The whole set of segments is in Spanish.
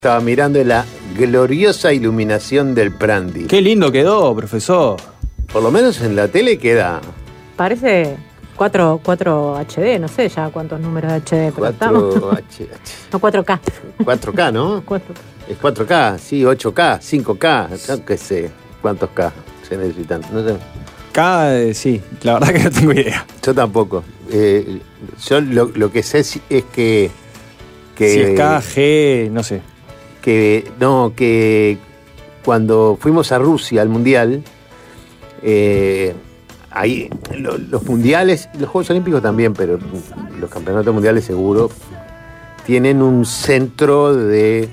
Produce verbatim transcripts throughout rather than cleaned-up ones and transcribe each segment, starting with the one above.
Estaba mirando la gloriosa iluminación del Prandi. Qué lindo quedó, profesor. Por lo menos en la tele queda... Parece cuatro, cuatro H D, no sé ya cuántos números de H D, pero estamos... cuatro H, No, cuatro K. cuatro K, ¿no? cuatro K. Es cuatro K, sí, ocho K, cinco K, no qué sé, cuántos K se necesitan, no sé. K, eh, sí, la verdad que no tengo idea. Yo tampoco. Eh, yo lo, lo que sé es, es que... que si es K, G, no sé. Que, no, que cuando fuimos a Rusia al Mundial, eh, ahí, lo, los mundiales, los Juegos Olímpicos también, pero los campeonatos mundiales seguro, tienen un centro de...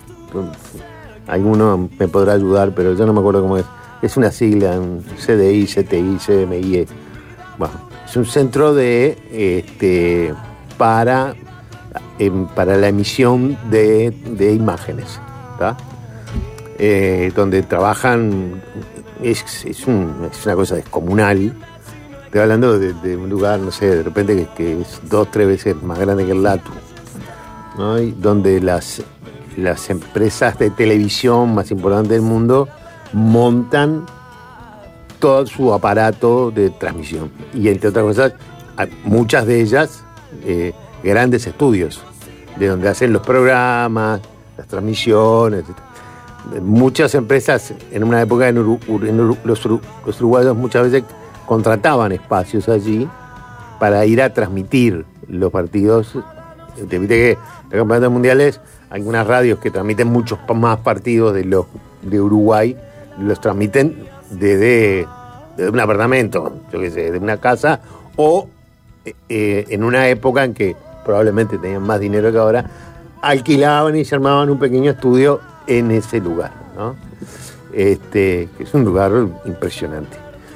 Alguno me podrá ayudar, pero yo no me acuerdo cómo es. Es una sigla, un C D I, C T I, C M I E. Bueno, es un centro de este para, eh, para la emisión de, de imágenes, ¿tá? Eh, donde trabajan, es, es, un, es una cosa descomunal. Estoy hablando de, de un lugar, no sé, de repente que, que es dos, tres veces más grande que el Latu, ¿no? Y donde las, las empresas de televisión más importantes del mundo montan todo su aparato de transmisión. Y entre otras cosas, muchas de ellas, eh, grandes estudios, de donde hacen los programas, las transmisiones. Muchas empresas, en una época en Uru, en Uru, los, Uru, los uruguayos muchas veces contrataban espacios allí para ir a transmitir los partidos. Te viste que en los campeonatos mundiales hay algunas radios que transmiten muchos más partidos de los de Uruguay, los transmiten desde, desde un apartamento, yo qué sé, de una casa, o eh, en una época en que probablemente tenían más dinero que ahora, alquilaban y se armaban un pequeño estudio en ese lugar, ¿no? Este, que es un lugar impresionante.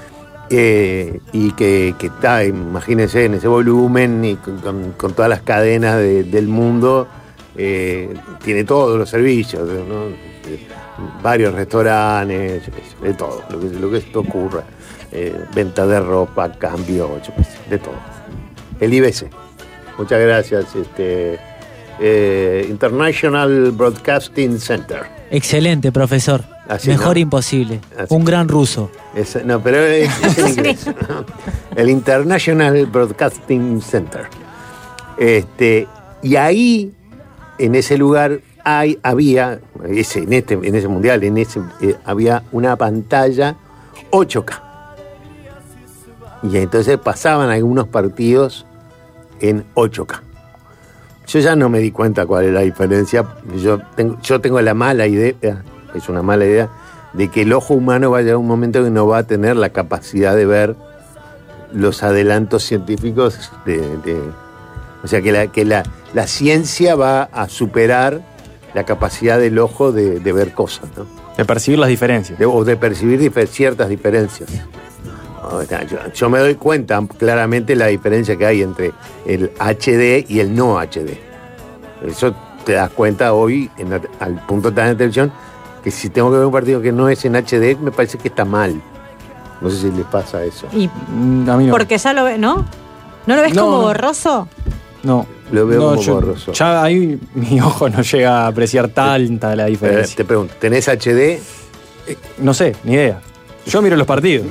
Eh, y que, que está, imagínense, en ese volumen y con, con, con todas las cadenas de, del mundo, eh, tiene todos los servicios, ¿no? Eh, varios restaurantes, de todo, lo que, lo que esto ocurra, eh, venta de ropa, cambio, de todo. El I B C. Muchas gracias, este, eh, International Broadcasting Center. Excelente, profesor. Así, Mejor ¿no? Imposible. Así. Un gran ruso. Es, no, pero es, es en inglés. El International Broadcasting Center. Este, y ahí, en ese lugar, hay, había, ese, en, este, en ese mundial, en ese, eh, había una pantalla ocho K. Y entonces pasaban algunos partidos en ocho K. Yo ya no me di cuenta cuál es la diferencia. Yo tengo, yo tengo la mala idea, es una mala idea, de que el ojo humano va a llegar a un momento que no va a tener la capacidad de ver los adelantos científicos de, de o sea que la, que la, la ciencia va a superar la capacidad del ojo de, de ver cosas, ¿no? De percibir las diferencias. De, o de percibir difer, ciertas diferencias. Yo, yo me doy cuenta claramente la diferencia que hay entre el H D y el no H D. Eso te das cuenta hoy, en, al punto de la televisión, que si tengo que ver un partido que no es en H D, me parece que está mal. No sé si les pasa eso. Y mm, a mí no. Porque ya lo ves, ¿no? ¿No lo ves no, como no. borroso? No. Lo veo no, como yo, borroso. Ya ahí mi ojo no llega a apreciar tanta la diferencia. Eh, te pregunto, ¿tenés H D? Eh, no sé, ni idea. Yo miro los partidos.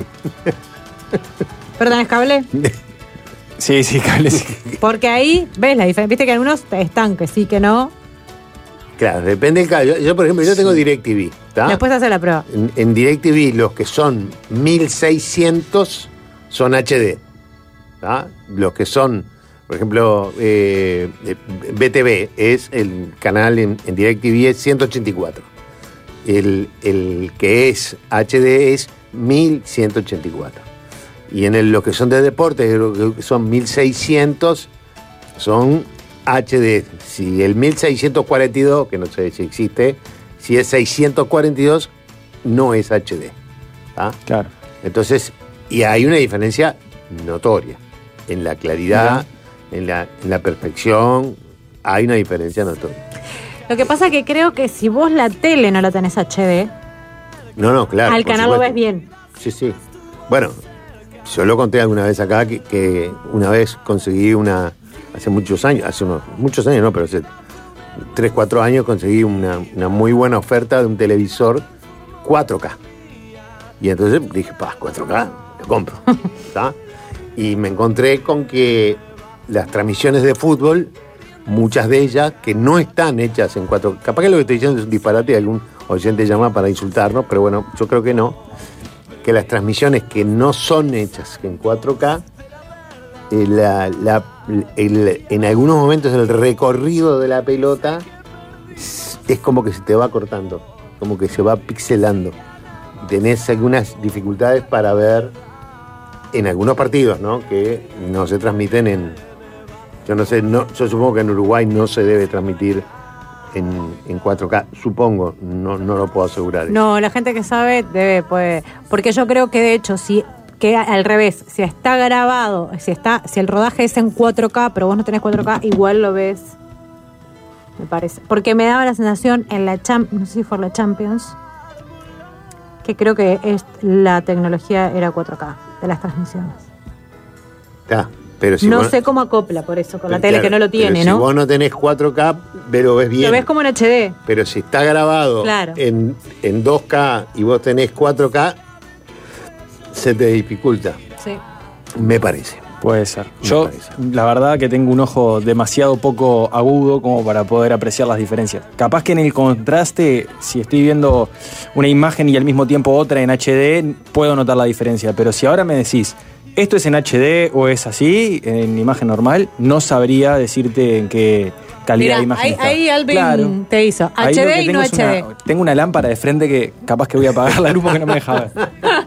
¿Pero tenés cable? Sí, sí, cable sí. Porque ahí ves la diferencia. Viste que algunos están que sí, que no. Claro, depende del caso. Yo, yo, por ejemplo, yo tengo DirecTV, ¿tá? Después hace la prueba. En, en DirecTV los que son mil seiscientos son H D, ¿tá? Los que son, por ejemplo, eh, B T V es el canal en, en DirecTV es ciento ochenta y cuatro. El, el que es H D es mil ciento ochenta y cuatro. Y en el, los que son de deporte, que son mil seiscientos, son H D. Si el mil seiscientos cuarenta y dos, que no sé si existe, si es seiscientos cuarenta y dos, no es H D. ¿Ah? Claro. Entonces, y hay una diferencia notoria. En la claridad, en la, en la perfección, hay una diferencia notoria. Lo que pasa es que creo que si vos la tele no la tenés H D, no, no, claro. al canal lo ves bien. Sí, sí. Bueno, yo lo conté alguna vez acá, que, que una vez conseguí una, hace muchos años, hace unos, muchos años no, pero hace tres, cuatro años conseguí una, una muy buena oferta de un televisor cuatro K. Y entonces dije, pa, cuatro K, lo compro. ¿Está? Y me encontré con que las transmisiones de fútbol, muchas de ellas, que no están hechas en cuatro K. Capaz que lo que estoy diciendo es un disparate y algún oyente llama para insultarnos, pero bueno, yo creo que no. Que las transmisiones que no son hechas en cuatro K, eh, la, la, el, en algunos momentos el recorrido de la pelota es, es como que se te va cortando, como que se va pixelando. Tenés algunas dificultades para ver en algunos partidos, ¿no? Que no se transmiten en... Yo no sé, no, yo supongo que en Uruguay no se debe transmitir en, en cuatro K, supongo, no, no lo puedo asegurar. No, la gente que sabe debe, puede, porque yo creo que de hecho, si que al revés, si está grabado, si está, si el rodaje es en cuatro K, pero vos no tenés cuatro K, igual lo ves, me parece. Porque me daba la sensación en la Champions, no sé si fue la Champions, que creo que es, la tecnología era cuatro K de las transmisiones. Ah, pero si no vos, sé cómo acopla por eso, con pero la tele claro, que no lo tiene, pero ¿no? Si vos no tenés cuatro K, lo ves bien. Lo ves como en H D. Pero si está grabado claro. en, en dos K y vos tenés cuatro K, se te dificulta. Sí. Me parece. Puede ser. Me Yo, parece. la verdad que tengo un ojo demasiado poco agudo como para poder apreciar las diferencias. Capaz que en el contraste, si estoy viendo una imagen y al mismo tiempo otra en H D, puedo notar la diferencia. Pero si ahora me decís, esto es en H D o es así, en imagen normal, no sabría decirte en qué calidad Mirá, de imagen ahí, está. ahí Alvin Claro. te hizo Ahí lo H D que y tengo no es H D. una- tengo una lámpara de frente que capaz que voy a apagar la luz porque no me deja ver.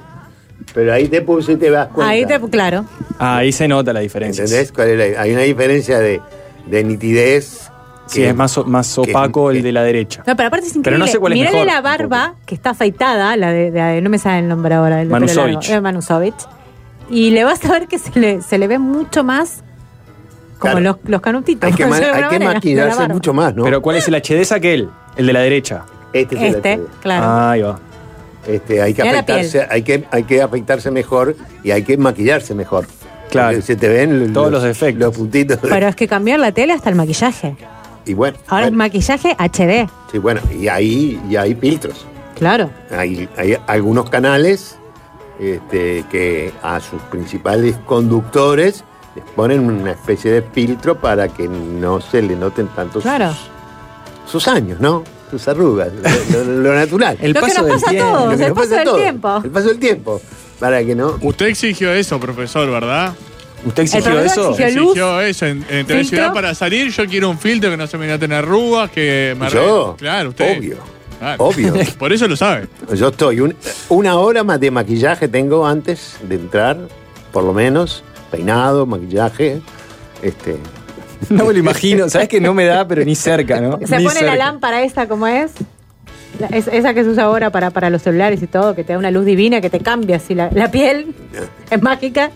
Pero ahí te puse y te das cuenta. Ahí te, claro. Ah, ahí se nota la diferencia. ¿Entendés? ¿Cuál es la- hay una diferencia de, de nitidez. Sí, que- es más, o- más que- opaco el que- de la derecha. No, pero aparte es increíble. Pero no sé cuál es Mirale mejor, la barba, que está afeitada, la de, de- no me sale el nombre ahora. El de pelo Manusovich. largo, eh, Manusovich. Y le vas a ver que se le, se le ve mucho más como Claro. los, los canutitos. Hay que, por ma- decirlo de hay alguna que manera, de la maquillarse barba. mucho más, ¿no? Pero ¿cuál es el H D? Es aquel, el de la derecha. este es el Este, H D. claro. Ah, ahí va. Este, hay que Mira la afeitarse, hay que, hay que afeitarse mejor y hay que maquillarse mejor. Claro. Porque se te ven Todos los defectos. Los puntitos. Pero es que cambiar la tele hasta el maquillaje. Y bueno, Ahora es bueno, maquillaje H D. sí, bueno, y ahí y hay filtros. Claro. Hay, hay algunos canales este, que a sus principales conductores les ponen una especie de filtro para que no se le noten tanto Claro. sus, sus años, ¿no? Sus arrugas, lo, lo- lo natural. El Lo que paso nos del pasa a tiempo. todos. Lo que el nos paso pasa a del todos. tiempo. El paso del tiempo. Para que no. Usted exigió eso, profesor, ¿verdad? ¿Usted exigió profesor eso? exigió luz, Exigió eso en, en televisión para salir. Yo quiero un filtro que no se me noten arrugas, que me Yo, arregle. Claro, usted. obvio, Claro. obvio. Por eso lo sabe. Yo estoy, un- una hora más de maquillaje tengo antes de entrar, por lo menos, peinado, maquillaje, este, No me lo imagino. ¿Sabes que no me da, pero ni cerca, ¿no? Se Ni pone la cerca. lámpara esa como es. La- es- esa que se usa ahora para, para los celulares y todo, que te da una luz divina, que te cambia así la, la piel. Es mágica.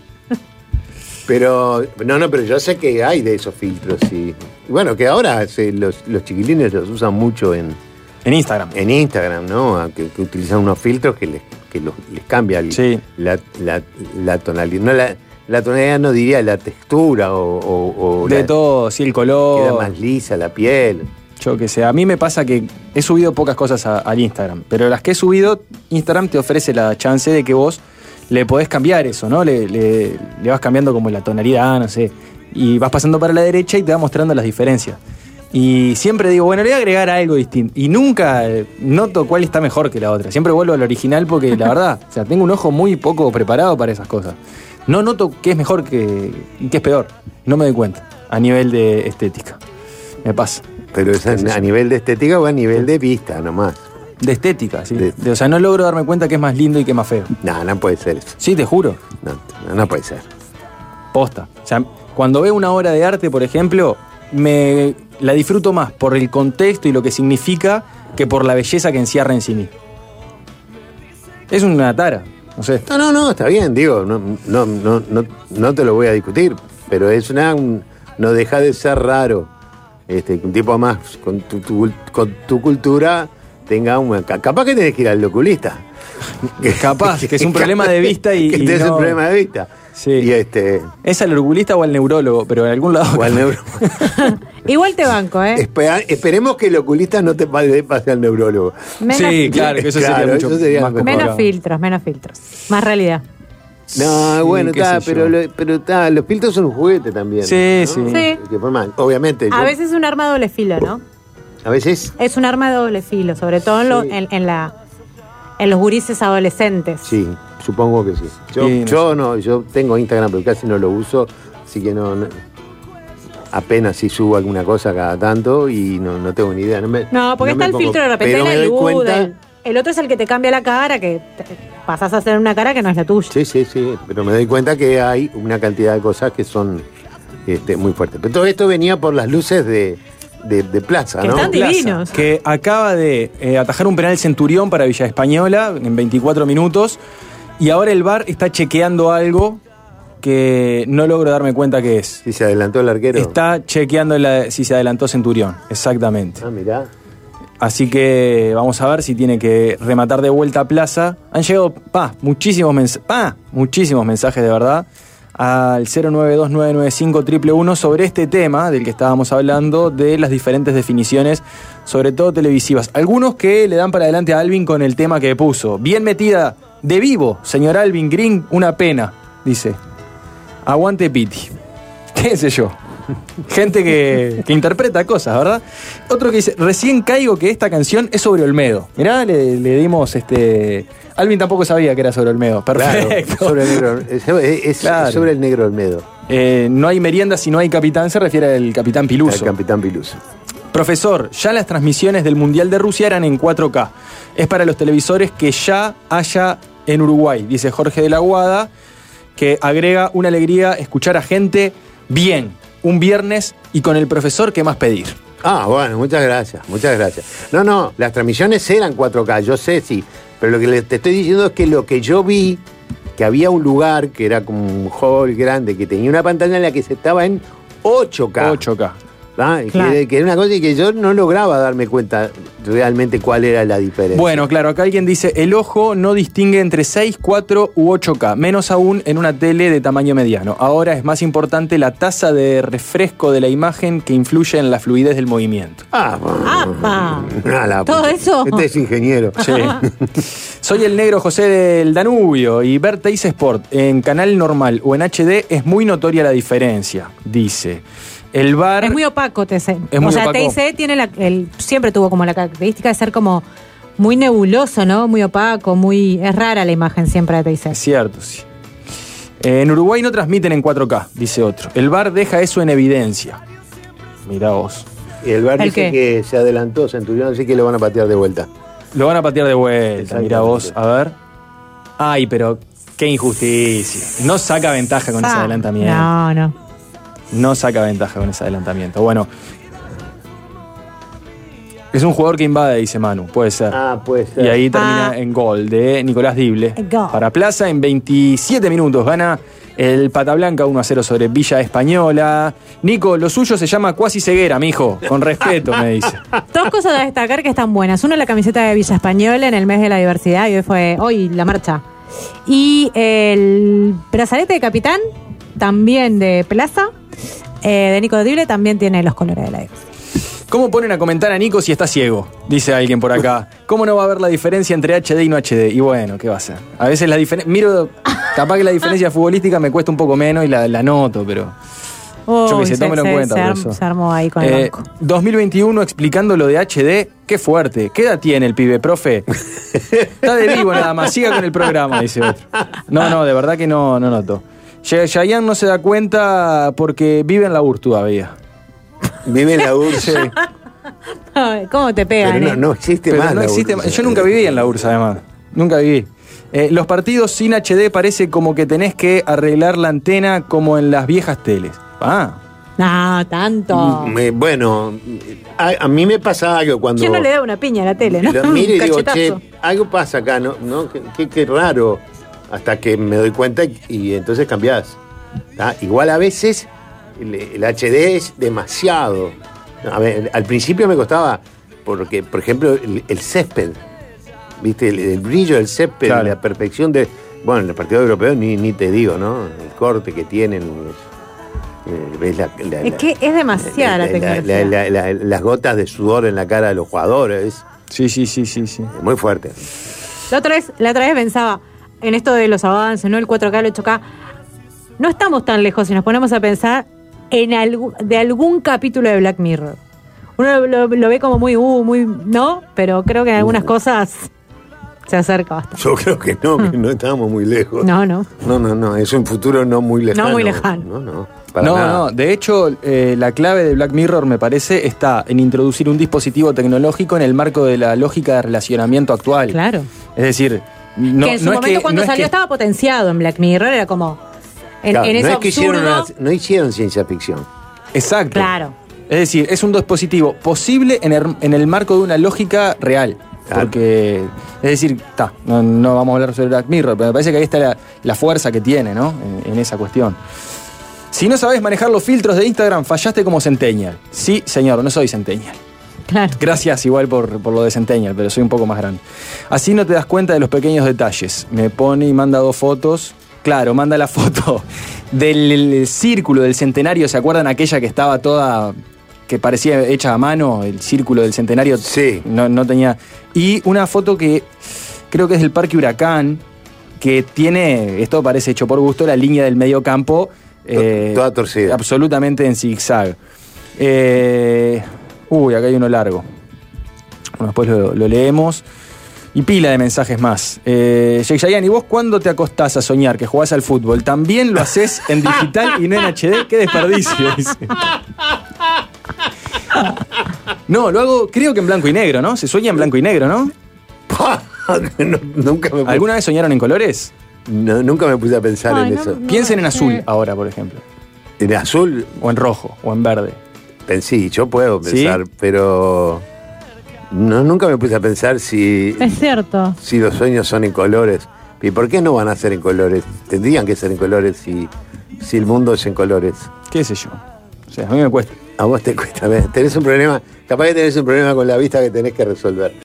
pero, no, no, pero yo sé que hay de esos filtros, y bueno, que ahora se- los, los chiquilines los usan mucho en, En Instagram. en Instagram, ¿no? A Que, que utilizan unos filtros que les, que los- les cambia el- Sí. la, la, la tonalidad, no la, la tonalidad no diría la textura o, o- o De la- todo, sí, el queda color. más lisa la piel. Yo qué sé. A mí me pasa que he subido pocas cosas a- al Instagram, pero las que he subido, Instagram te ofrece la chance de que vos le podés cambiar eso, ¿no? Le, le- le vas cambiando como la tonalidad, no sé. Y vas pasando para la derecha y te va mostrando las diferencias. Y siempre digo, bueno, le voy a agregar algo distinto. Y nunca eh, noto cuál está mejor que la otra. Siempre vuelvo al original porque la verdad, o sea, tengo un ojo muy poco preparado para esas cosas. No noto qué es mejor que, y qué es peor. No me doy cuenta a nivel de estética. Me pasa. Pero es a, a nivel de estética o a nivel de vista nomás. De estética, sí. De- De- o sea, no logro darme cuenta qué es más lindo y qué es más feo. No, no puede ser eso. Sí, te juro. No, no, no puede ser. Posta. O sea, cuando veo una obra de arte, por ejemplo, me la disfruto más por el contexto y lo que significa que por la belleza que encierra en sí mismo. Es una tara, no sé. No, no, no, está bien, digo, no, no, no, no, no te lo voy a discutir, pero es una, un- no deja de ser raro. Este, que un tipo más con tu, tu- con tu cultura tenga una... Capaz que tenés que ir al oculista. Capaz, que es un problema de vista y... Que y tenés no... un problema de vista. Sí. Y este... ¿Es al oculista o al neurólogo? Pero en algún lado... O al neuro... Igual te banco, ¿eh? Espera, esperemos que el oculista no te pase, pase al neurólogo. Menos, Sí, claro, que eso Claro, sería mucho eso sería más mejor. menos complicado. filtros, menos filtros. Más realidad. No, Sí, bueno, qué está, sé pero, yo. lo- pero está, los filtros son un juguete también. Sí, ¿no? sí. Sí. Que forman- obviamente. A yo- veces es un arma de doble filo, ¿no? a veces, Es un arma de doble filo, sobre todo en, lo- Sí. en, en la, en los gurises adolescentes. sí, supongo que sí. Yo, Sí, no yo sé. no, yo tengo Instagram, pero casi no lo uso, así que no, no- apenas si subo alguna cosa cada tanto y no, no tengo ni idea. No, me- No, porque no me está el pongo- filtro de repente pero de me la doy luz. cuenta- del- El otro es el que te cambia la cara, que te- pasás a hacer una cara que no es la tuya. Sí, sí, sí, pero me doy cuenta que hay una cantidad de cosas que son este, muy fuertes. Pero todo esto venía por las luces de, de, de Plaza, Que ¿no? están Plaza, divinos. que acaba de eh, atajar un penal Centurión para Villa Española en veinticuatro minutos y ahora el V A R está chequeando algo que no logro darme cuenta qué es. Si se adelantó el arquero. Está chequeando la- si se adelantó Centurión, exactamente. Ah, mirá. Así que vamos a ver si tiene que rematar de vuelta a Plaza. Han llegado pa, muchísimos, mens pa, muchísimos mensajes de verdad al cero nueve dos nueve nueve cinco uno uno uno sobre este tema del que estábamos hablando, de las diferentes definiciones, sobre todo televisivas. Algunos que le dan para adelante a Alvin con el tema que puso. Bien metida de vivo, señor Alvin Green, una pena, dice. Aguante Piti. ¿Qué sé yo? Gente que, que interpreta cosas, ¿verdad? Otro que dice, recién caigo que esta canción es sobre Olmedo. Mirá, le, le dimos este... Alvin tampoco sabía que era sobre Olmedo. Perfecto. Claro, sobre el negro, es, es Claro. sobre el negro Olmedo, Eh, no hay merienda si no hay capitán, se refiere al capitán el Piluso. capitán Piluso. Profesor, ya las transmisiones del Mundial de Rusia eran en cuatro K. Es para los televisores que ya haya en Uruguay, dice Jorge de la Guada, que agrega una alegría escuchar a gente bien, un viernes y con el profesor, ¿qué más pedir? Ah, bueno, muchas gracias, muchas gracias. No, no, las transmisiones eran cuatro K, yo sé, sí, pero lo que le- te estoy diciendo es que lo que yo vi, que había un lugar que era como un hall grande, que tenía una pantalla en la que se estaba en ocho K. ocho K. ¿Ah? Y Claro. que, que era una cosa y que yo no lograba darme cuenta realmente cuál era la diferencia. Bueno, claro, acá alguien dice, el ojo no distingue entre seis, cuatro u ocho K, menos aún en una tele de tamaño mediano. Ahora es más importante la tasa de refresco de la imagen que influye en la fluidez del movimiento. Ah, bueno. ¡Apa! Ah, la ¿Todo puta. eso? Este es ingeniero. Sí. Soy el negro José del Danubio y ver Teis Sport en canal normal o en H D es muy notoria la diferencia, dice. El V A R... Es muy opaco T C. Es muy o sea, opaco. T I C tiene la, el, siempre tuvo como la característica de ser como muy nebuloso, ¿no? Muy opaco, muy... Es rara la imagen siempre de T I C. Es cierto, sí. Eh, en Uruguay no transmiten en cuatro K, dice otro. El V A R deja eso en evidencia. Mirá vos. Y el bar ¿El dice qué? que se adelantó Centurión, así que lo van a patear de vuelta. Lo van a patear de vuelta, Exactamente. mirá vos. A ver. Ay, pero qué injusticia. No saca ventaja con ese Ah, adelantamiento. No, no. No saca ventaja con ese adelantamiento. Bueno. Es un jugador que invade, dice Manu. Puede ser. Ah, pues. Y ahí termina Ah. en gol de Nicolás Dible. Gol. Para Plaza en veintisiete minutos. Gana el Pata Blanca uno a cero sobre Villa Española. Nico, lo suyo se llama cuasi ceguera, mijo. Con respeto, me dice. Dos cosas a destacar que están buenas. Uno, la camiseta de Villa Española en el mes de la diversidad, y hoy fue hoy la marcha. Y el brazalete de capitán, también de Plaza, eh, de Nico Dible, también tiene los colores de la diversidad. ¿Cómo ponen a comentar a Nico si está ciego? Dice alguien por acá. ¿Cómo no va a ver la diferencia entre H D y no H D? Y bueno, ¿qué va a ser? A veces la diferencia... Miro, capaz que la diferencia futbolística me cuesta un poco menos y la, la noto, pero... Yo que Uy, sé, tómelo en cuenta se, por arm- eso. se armó ahí con el Eh, banco. dos mil veintiuno explicando lo de H D, qué fuerte. ¿Qué edad tiene el pibe, profe? Está de vivo nada más, siga con el programa, dice otro. No, no, de verdad que no, no noto. Yayan no se da cuenta porque vive en la U R todavía. Vive en la U R S S. Sí. Ay, ¿cómo te pegan? Pero no, eh? no existe Pero más. no la existe U R S S. más. Yo nunca viví en la U R S S, además. Nunca viví. Eh, los partidos sin H D parece como que tenés que arreglar la antena como en las viejas teles. Ah, No, tanto. Mm, eh, Bueno, a, a mí me pasa algo cuando. ¿Quién no le da una piña a la tele, no? Lo miro y Un digo, cachetazo. che, algo pasa acá, ¿no? ¿No? Qué, qué- qué raro. Hasta que me doy cuenta y, y entonces cambiás. ¿Tá? Igual a veces el, el H D es demasiado. A ver, al principio me costaba porque, por ejemplo, el, el césped, ¿viste? El, el brillo del césped, Claro. la perfección de... Bueno, en el partido europeo ni, ni te digo, ¿no? El corte que tienen... eh, ves la- la- Es la- que es demasiada la, la- tecnología. la- la- la- las gotas de sudor en la cara de los jugadores, Sí, sí, sí, sí, sí. es muy fuerte. La otra vez, la otra vez pensaba en esto de los avances, ¿no? El cuatro K, el ocho K. No estamos tan lejos si nos ponemos a pensar en algu- de algún capítulo de Black Mirror. Uno lo, lo ve como muy, uh, muy, ¿no? Pero creo que en algunas cosas se acerca bastante. Yo creo que no, que no estábamos muy lejos. No, no. No, no, no, es un futuro no muy lejano. No muy lejano. No, no, para No, nada. no, de hecho, eh, la clave de Black Mirror, me parece, está en introducir un dispositivo tecnológico en el marco de la lógica de relacionamiento actual. Claro. Es decir, no, que en su no es momento que, cuando no es salió que- estaba potenciado en Black Mirror, era como en, Claro, en eso no es que hicieron, absurdo. una- no hicieron ciencia ficción. Exacto. Claro. Es decir, es un dispositivo posible en el, en el marco de una lógica real. Claro. Porque, es decir, ta, no, no vamos a hablar sobre Black Mirror, pero me parece que ahí está la, la fuerza que tiene, ¿no? En, en esa cuestión. Si no sabes manejar los filtros de Instagram, fallaste como Centennial. Sí, señor, no soy Centennial. Claro. Gracias igual por, por lo de Centennial, pero soy un poco más grande. Así no te das cuenta de los pequeños detalles. Me pone y manda dos fotos. Claro, manda la foto del círculo del centenario. ¿Se acuerdan aquella que estaba toda, que parecía hecha a mano? El círculo del centenario. Sí. No, no tenía. Y una foto que creo que es del Parque Huracán, que tiene, esto parece hecho por gusto, la línea del medio campo. eh, toda torcida. Absolutamente en zigzag. Eh, uy, acá hay uno largo. Bueno, después lo, lo leemos. Y pila de mensajes más. Eh, Jake Chayanne, ¿y vos cuándo te acostás a soñar que jugás al fútbol? ¿También lo haces en digital y no en H D? ¡Qué desperdicio! Dice. No, lo hago, creo que en blanco y negro, ¿no? Se sueña en blanco y negro, ¿no? No, nunca, me puse, ¿Alguna vez soñaron en colores? no, nunca me puse a pensar Ay, en no, eso. no. Piensen en azul sé. ahora, por ejemplo. En azul, O en rojo, o en verde. pensé, yo puedo ¿Sí? pensar, pero no, nunca me puse a pensar si, Es cierto. si los sueños son en colores. ¿Y por qué no van a ser en colores? Tendrían que ser en colores si, si el mundo es en colores. ¿Qué sé yo? O sea, a mí me cuesta. A vos te cuesta, ¿ves? Tenés un problema, capaz que tenés un problema con la vista que tenés que resolver.